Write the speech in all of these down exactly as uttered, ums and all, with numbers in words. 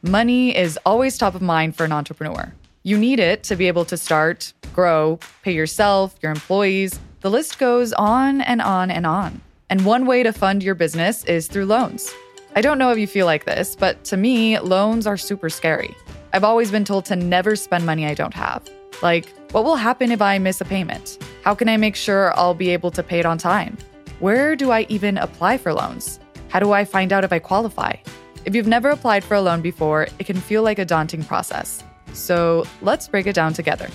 Money is always top of mind for an entrepreneur. You need it to be able to start, grow, pay yourself, your employees. The list goes on and on and on. And one way to fund your business is through loans. I don't know if you feel like this, but to me, loans are super scary. I've always been told to never spend money I don't have. Like, what will happen if I miss a payment? How can I make sure I'll be able to pay it on time? Where do I even apply for loans? How do I find out if I qualify? If you've never applied for a loan before, it can feel like a daunting process. So let's break it down together.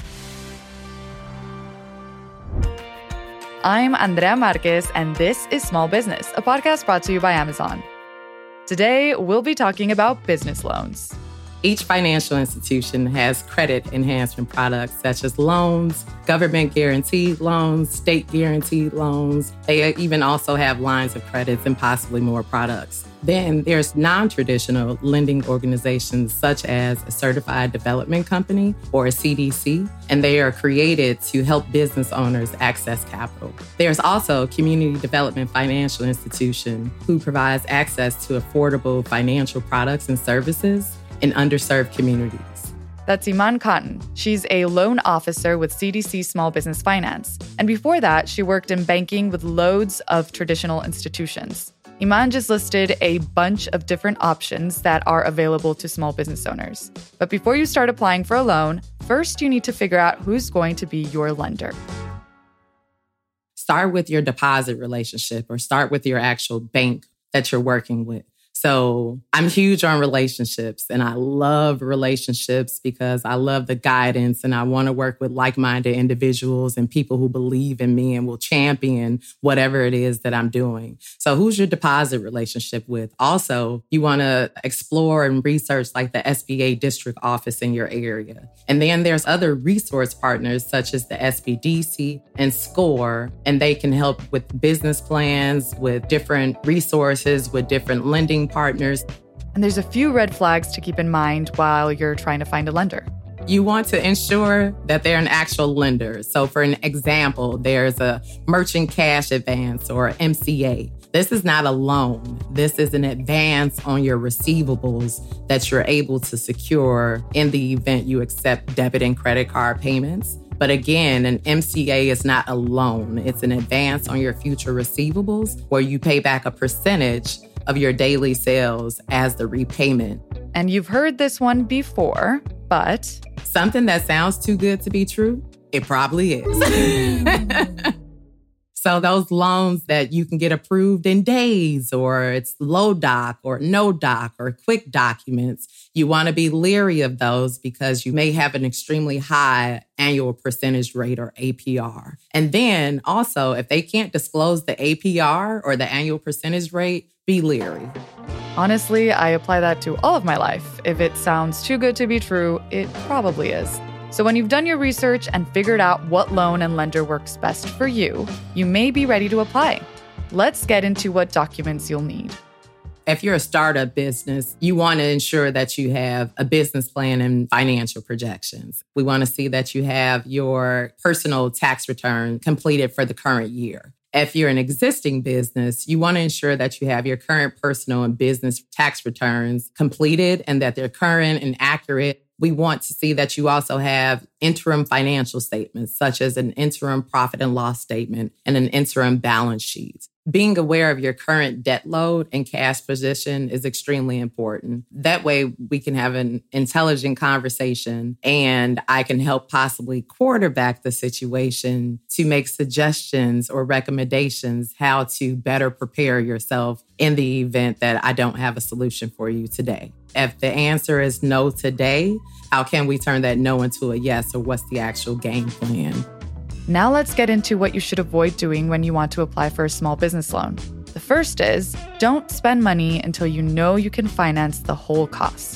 I'm Andrea Marquez, and this is Small Business, a podcast brought to you by Amazon. Today, we'll be talking about business loans. Each financial institution has credit enhancement products such as loans, government-guaranteed loans, state-guaranteed loans. They even also have lines of credits and possibly more products. Then there's non-traditional lending organizations such as a Certified Development Company or a C D C, and they are created to help business owners access capital. There's also a Community Development Financial Institution who provides access to affordable financial products and services in underserved communities. That's Iman Cotton. She's a loan officer with C D C Small Business Finance. And before that, she worked in banking with loads of traditional institutions. Iman just listed a bunch of different options that are available to small business owners. But before you start applying for a loan, first you need to figure out who's going to be your lender. Start with your deposit relationship or start with your actual bank that you're working with. So I'm huge on relationships, and I love relationships because I love the guidance, and I want to work with like-minded individuals and people who believe in me and will champion whatever it is that I'm doing. So who's your deposit relationship with? Also, you want to explore and research like the S B A district office in your area. And then there's other resource partners such as the S B D C and SCORE, and they can help with business plans, with different resources, with different lending partners. And there's a few red flags to keep in mind while you're trying to find a lender. You want to ensure that they're an actual lender. So for an example, there's a merchant cash advance or M C A. This is not a loan. This is an advance on your receivables that you're able to secure in the event you accept debit and credit card payments. But again, an M C A is not a loan. It's an advance on your future receivables where you pay back a percentage of your daily sales as the repayment. And you've heard this one before, but something that sounds too good to be true, it probably is. So those loans that you can get approved in days, or it's low doc or no doc or quick documents, you want to be leery of those because you may have an extremely high annual percentage rate or A P R. And then also, if they can't disclose the A P R or the annual percentage rate, be leery. Honestly, I apply that to all of my life. If it sounds too good to be true, it probably is. So when you've done your research and figured out what loan and lender works best for you, you may be ready to apply. Let's get into what documents you'll need. If you're a startup business, you want to ensure that you have a business plan and financial projections. We want to see that you have your personal tax return completed for the current year. If you're an existing business, you want to ensure that you have your current personal and business tax returns completed and that they're current and accurate. We want to see that you also have interim financial statements, such as an interim profit and loss statement and an interim balance sheet. Being aware of your current debt load and cash position is extremely important. That way we can have an intelligent conversation and I can help possibly quarterback the situation to make suggestions or recommendations how to better prepare yourself in the event that I don't have a solution for you today. If the answer is no today, how can we turn that no into a yes, or what's the actual game plan? Now let's get into what you should avoid doing when you want to apply for a small business loan. The first is, don't spend money until you know you can finance the whole cost.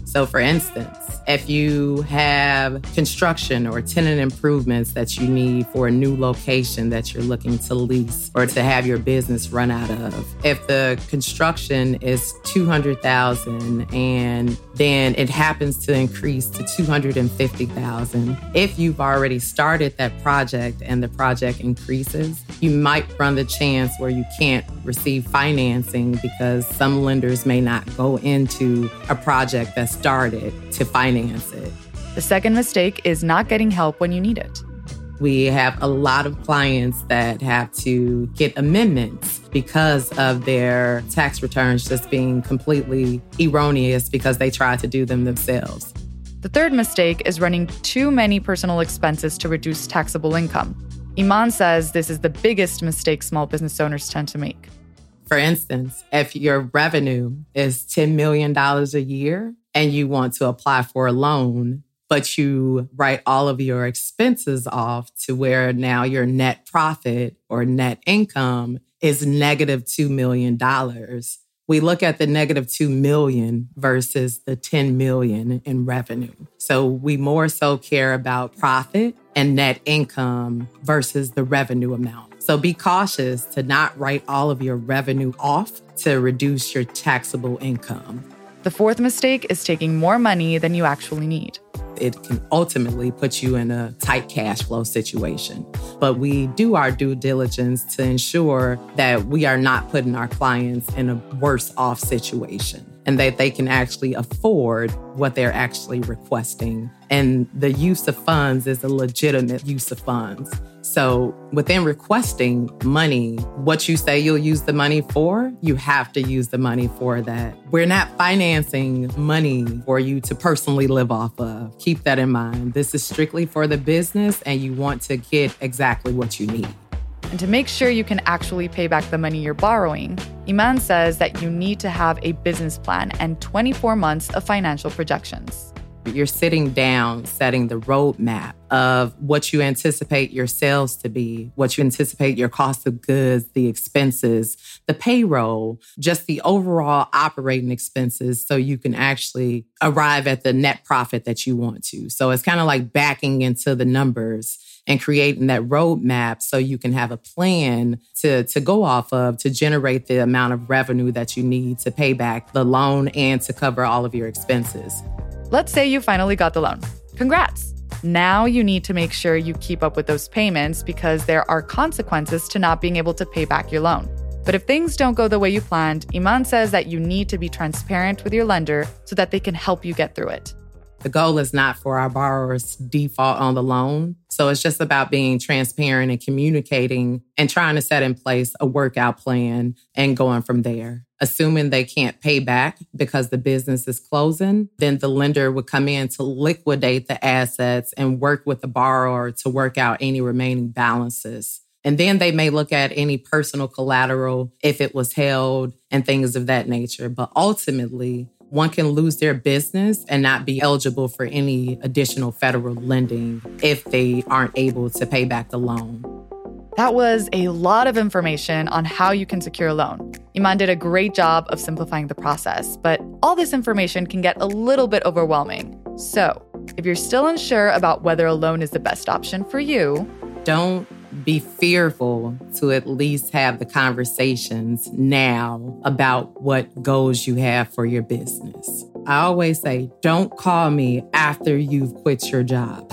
So for instance, if you have construction or tenant improvements that you need for a new location that you're looking to lease or to have your business run out of, if the construction is two hundred thousand dollars and then it happens to increase to two hundred fifty thousand dollars, if you've already started that project and the project increases, you might run the chance where you can't receive financing because some lenders may not go into a project that started to finance it. The second mistake is not getting help when you need it. We have a lot of clients that have to get amendments because of their tax returns just being completely erroneous because they tried to do them themselves. The third mistake is running too many personal expenses to reduce taxable income. Iman says this is the biggest mistake small business owners tend to make. For instance, if your revenue is ten million dollars a year and you want to apply for a loan, but you write all of your expenses off to where now your net profit or net income is negative two million dollars. We look at the negative two million dollars versus the ten million dollars in revenue. So we more so care about profit and net income versus the revenue amount. So be cautious to not write all of your revenue off to reduce your taxable income. The fourth mistake is taking more money than you actually need. It can ultimately put you in a tight cash flow situation. But we do our due diligence to ensure that we are not putting our clients in a worse off situation and that they can actually afford what they're actually requesting. And the use of funds is a legitimate use of funds. So within requesting money, what you say you'll use the money for, you have to use the money for that. We're not financing money for you to personally live off of. Keep that in mind. This is strictly for the business and you want to get exactly what you need. And to make sure you can actually pay back the money you're borrowing, Iman says that you need to have a business plan and twenty-four months of financial projections. You're sitting down, setting the roadmap of what you anticipate your sales to be, what you anticipate your cost of goods, the expenses, the payroll, just the overall operating expenses so you can actually arrive at the net profit that you want to. So it's kind of like backing into the numbers and creating that roadmap so you can have a plan to, to go off of to generate the amount of revenue that you need to pay back the loan and to cover all of your expenses. Let's say you finally got the loan. Congrats! Now you need to make sure you keep up with those payments because there are consequences to not being able to pay back your loan. But if things don't go the way you planned, Iman says that you need to be transparent with your lender so that they can help you get through it. The goal is not for our borrowers to default on the loan. So it's just about being transparent and communicating and trying to set in place a workout plan and going from there. Assuming they can't pay back because the business is closing, then the lender would come in to liquidate the assets and work with the borrower to work out any remaining balances. And then they may look at any personal collateral if it was held and things of that nature. But ultimately, one can lose their business and not be eligible for any additional federal lending if they aren't able to pay back the loan. That was a lot of information on how you can secure a loan. Iman did a great job of simplifying the process, but all this information can get a little bit overwhelming. So, if you're still unsure about whether a loan is the best option for you, don't be fearful to at least have the conversations now about what goals you have for your business. I always say, don't call me after you've quit your job.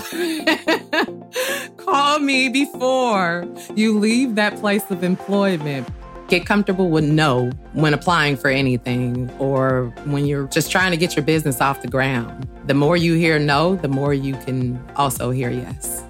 Call me before you leave that place of employment. Get comfortable with no when applying for anything or when you're just trying to get your business off the ground. The more you hear no, the more you can also hear yes.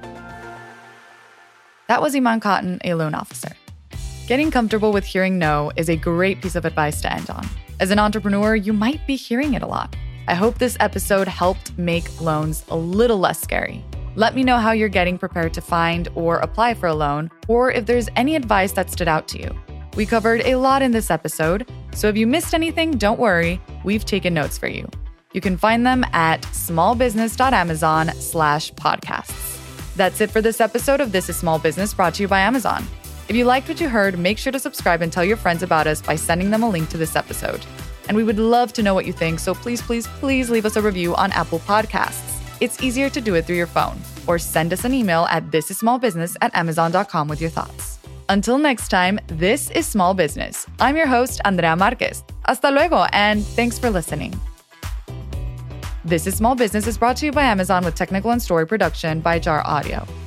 That was Iman Cotton, a loan officer. Getting comfortable with hearing no is a great piece of advice to end on. As an entrepreneur, you might be hearing it a lot. I hope this episode helped make loans a little less scary. Let me know how you're getting prepared to find or apply for a loan, or if there's any advice that stood out to you. We covered a lot in this episode, so if you missed anything, don't worry, we've taken notes for you. You can find them at smallbusiness.amazon slash podcasts. That's it for this episode of This is Small Business, brought to you by Amazon. If you liked what you heard, make sure to subscribe and tell your friends about us by sending them a link to this episode. And we would love to know what you think, so please, please, please leave us a review on Apple Podcasts. It's easier to do it through your phone, or send us an email at thisissmallbusiness at amazon dot com with your thoughts. Until next time, this is Small Business. I'm your host, Andrea Marquez. Hasta luego, and thanks for listening. This is Small Business is brought to you by Amazon with technical and story production by Jar Audio.